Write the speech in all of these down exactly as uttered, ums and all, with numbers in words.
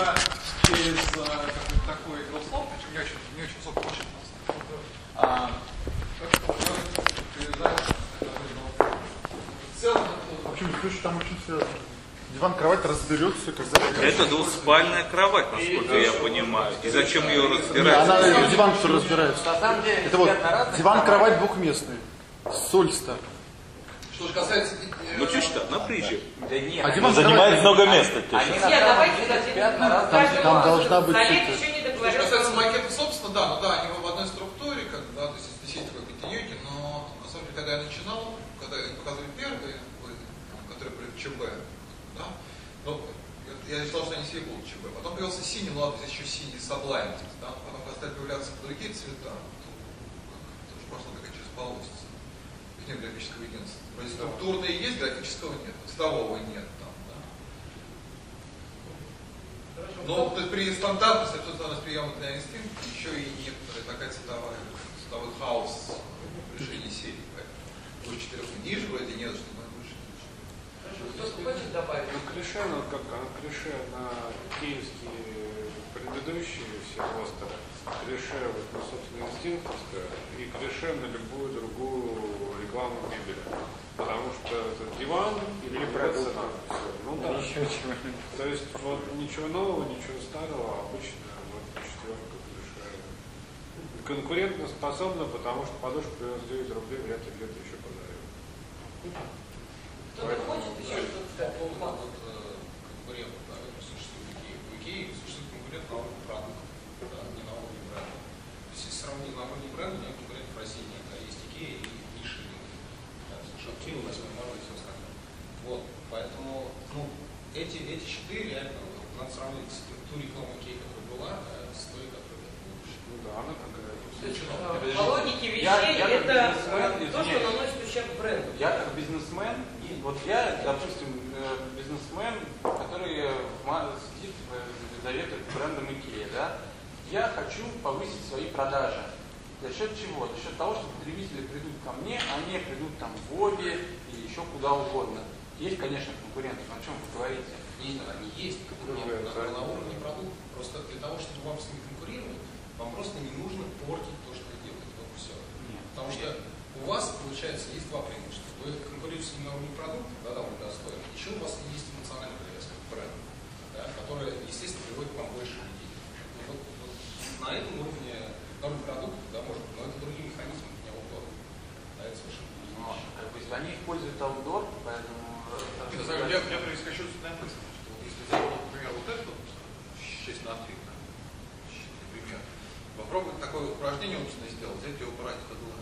когда через а, такой игрослов, не очень, не очень высокий очень а, в целом, в общем, там очень все. Диван, кровать разберется, когда... Это двуспальная кровать, насколько я понимаю. И зачем ее разбирать? Не, она диван все разбирается. На самом деле, это вот диван, кровать двухместный. Сольста. Что же касается... Ну чуть-чуть, на приезжай. Да нет, а диван занимает много места. Нет, давайте там, там должна быть... Что же касается макета, собственно, да, ну да, они в одной структуре, как, да, то есть есть такой питьёки, но на самом деле, когда я начинал, когда я показывали первые, которые были в ЧБ, да, ну, я считал, что они все будут ЧБ. Потом появился синий, ну ладно, здесь еще синий Sublime, да, потом когда стали появляться другие цвета, то уже пошла такая через полосица. Нет графического единства. Вроде структурные есть, графического нет, цветового нет там, да. Но то есть при стандартности, что у нас приемы для инстинкта, еще и некоторая такая цветовая, цветовой хаос в решении серии. Поэтому четырех ниже вроде нет, что мы выше ниже. Кто-то хочет добавить? Ну, клише, ну, как клише на киевские предыдущие все остры, клише вот, на собственно инстинктовское и клише на любую другую рекламу мебели. Потому что это диван или продукт. Ну да. Ничего, чего. То есть вот ничего нового, ничего старого, обычно вот четверка клише. Конкурентно способна, потому что подушку девяносто девять рублей вряд ли где-то еще подарил. Кто-то хочет еще что-то сказать? По поводу конкурентов, да, существует в Икее. В Икее существует конкурент на уровне продукта, да, не на уровне бренда. То есть, если сравнить на уровне бренда, у меня конкурентов в России нет, а есть Икея и ниши. Шапкин, восьмой марта и все остальное. Вот, поэтому, ну, эти, эти четыре реально надо сравнить с ту рекламу Икеи, которая была, с той, которая лучше. Ну да, она такая. По логике вещей я, я это бизнесмен, то, что наносит ущерб бренду. Я как бизнесмен, и вот я, допустим, бизнесмен, который сидит в заведует брендом Икея, да, я хочу повысить свои продажи. За счет чего? За счет того, что потребители придут ко мне, а они придут там в Обе или еще куда угодно. Есть, конечно, конкуренты, но о чем вы говорите? Нет, они есть конкуренты на, на уровне продукта. Просто для того, чтобы вам с ними конкурировать, вам просто не нужно портить то, что вы делаете. Вот все. Нет. Потому что у вас, получается, есть два преимущества. Вы конкурируете с ними на уровне продукта, да, довольно достойно. Еще у вас есть эмоциональная привязка к бренду, да, которая, естественно, приводит к вам больше людей. И вот, вот на этом уровне, на уровне продукта, да, может быть, но это другие механизмы, не аутдор. Да, это совершенно другие вещи. Как бы, они используют аутдор, поэтому... Нет, я, я, я хочу написано, что вот если взять, например, вот это, шесть на три, например, попробуй такое упражнение умственное сделать, взять и убрать это было.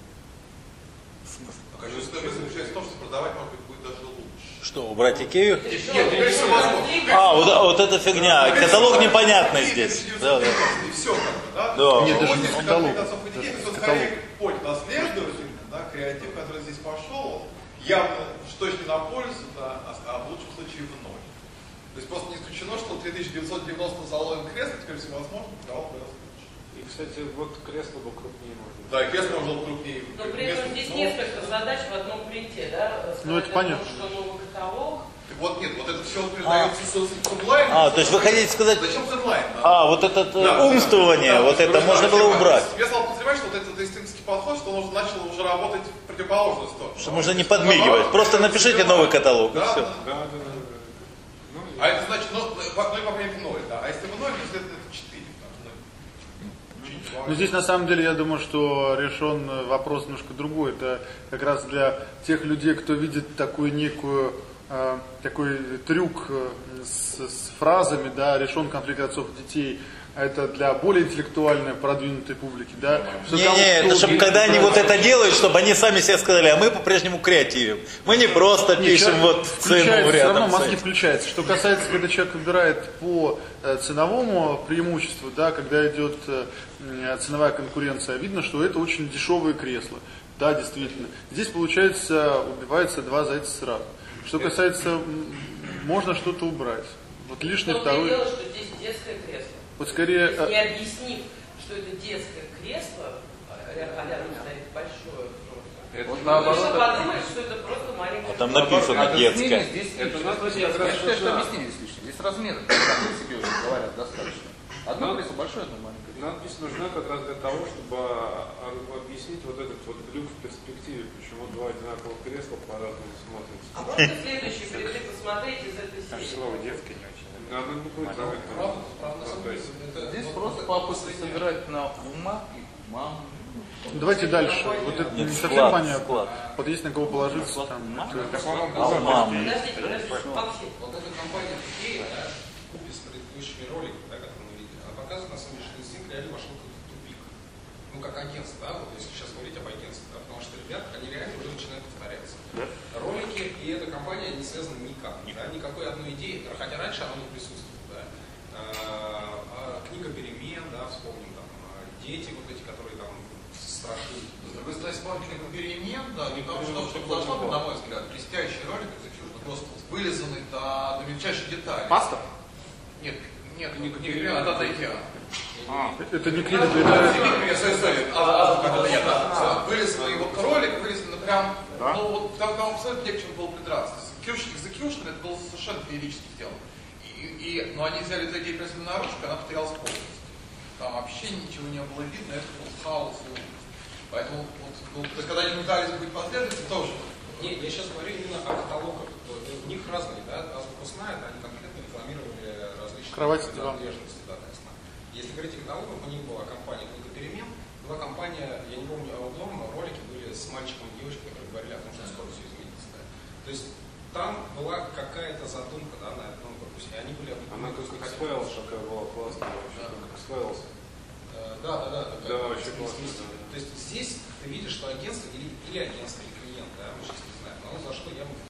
Качество заключается в том, что продавать, может быть, будет даже лучше. Что, убрать Икею? Нет, теперь все возможно. А, вот, вот это фигня. Каталог непонятный здесь. Да, да. И все как бы, да? Да. Нет, даже не каталог. Это скорее путь наследовательный, да, креатив, который здесь пошел, явно точно на пользу, да, а в лучшем случае в ноль. То есть просто не исключено, что в тысяча девятьсот девяностом залоем кресло теперь всевозможно продавал гораздо лучше. И, кстати, вот кресло бы крупнее можно. Да, и кресло можно было крупнее. Но при этом здесь несколько задач в одном принте, да? Ну, это понятно. Что новый каталог. Вот нет, вот это все передается с Sublime. А, то есть вы хотите сказать... Зачем Sublime? А, вот это да, умствование, да, вот да, это да, можно да, было да, убрать. Я стал подозревать, что вот этот инстинктский подход, что он уже начал уже работать в противоположную сторону. Что можно не подмигивать. Просто напишите новый каталог, и да, все. да. Да, да, да. Ну, А это значит, ну, ну и по принципу ноль, да. А если в ноль, то это четыре. Но здесь на самом деле я думаю, что решен вопрос немножко другой. Это как раз для тех людей, кто видит такую некую э, такой трюк с, с фразами, да, решен конфликт отцов и детей. Это для более интеллектуальной, продвинутой публики, да? Не-не, это чтобы когда они вот это делают, чтобы они сами себе сказали, а мы по-прежнему креативим. Мы не просто пишем вот цену рядом. Все равно мозги рядом. включаются. Что касается, когда человек выбирает по э, ценовому преимуществу, да, когда идет э, ценовая конкуренция, видно, что это очень дешевые кресла. Да, действительно. Здесь, получается, убивается два зайца сразу. Что касается, м, можно что-то убрать. Вот лишний второй... дело, что здесь детское кресло. Вот скорее... То есть, не объяснив, что это детское кресло, а рядом стоит большое, Это Вот Вы наоборот. же это- подумали, что это просто маленькая... А там написано Объяснение детская. здесь Это лишнее. надо Я как раз считаю, что нужно. объяснение здесь лишнее. Здесь размеры сами себе уже говорят достаточно. Одно Надо- кресло большое, одно маленькое. Надпись нужна как раз для того, чтобы а, объяснить вот этот вот глюк в перспективе, почему два одинаковых кресла по-разному смотрятся. А можно следующий предмет посмотреть из этой Аж серии? слово детское не очень. Надо не будет Правда, правда, на самом деле, это- Здесь вот- просто вот- папа вот- собирать на ума и маму. Давайте дальше. Вот это Нет, не совсем склад, понятно. склад. Вот есть на кого положиться там. это- А у мамы. Подождите, подождите, Максим. Вот эта компания Икея, да, купе с предыдущими роликами, да, которые мы видели, она показывает, на самом деле, что инстинкт реально вошел в тупик. Ну, как агентство, да, вот если сейчас говорить об агентстве, да, потому что ребята, они реально уже начинают повторяться. Ролики и эта компания, они связаны никак, да, никакой одной идеи, хотя раньше она не присутствовала, да. А, а книга перемен, да, вспомним, там, а, дети вот эти, которые там страшны. Вы знаете, маркетинг перемен, да, не потому что, что должно быть, на мой взгляд, блестящий ролик Execution, просто вылизанный до, до мельчайших деталей. Паста? Нет, нет, не перемен, это от IKEA. Это не книга для... Вылизанный вот ролик, вылизанный прям, ну вот там, там абсолютно не к чему было придраться. Execution, Execution, это было совершенно феерически сделано. И, и, но они взяли эту идею пресса на ручку, она потерялась полностью. Там вообще ничего не было видно, это был хаос и ужас. Поэтому, вот, ну, то есть, когда они пытались быть последовательными, тоже. Нет, я сейчас говорю именно о каталогах. У них разные, да, азбука сна, это они конкретно рекламировали различные Кровать с диваном. принадлежности, да, для сна. Если говорить о каталогах, у них была компания «Книга перемен», была компания, я не помню, Outdoor, но ролики были с мальчиком и девочкой, которые говорили о том, что скоро все изменится. Да. То есть там была какая-то задумка, да, на одном корпусе, и они были Она как объединены. X-Files такая была классная вообще, как X-Files. Э, Да, да, да. такая Да, вообще смесь- классно, смесь. да. То есть здесь ты видишь, что агентство или, или агентство, или клиент, да, мы сейчас не знаем, но за что я бы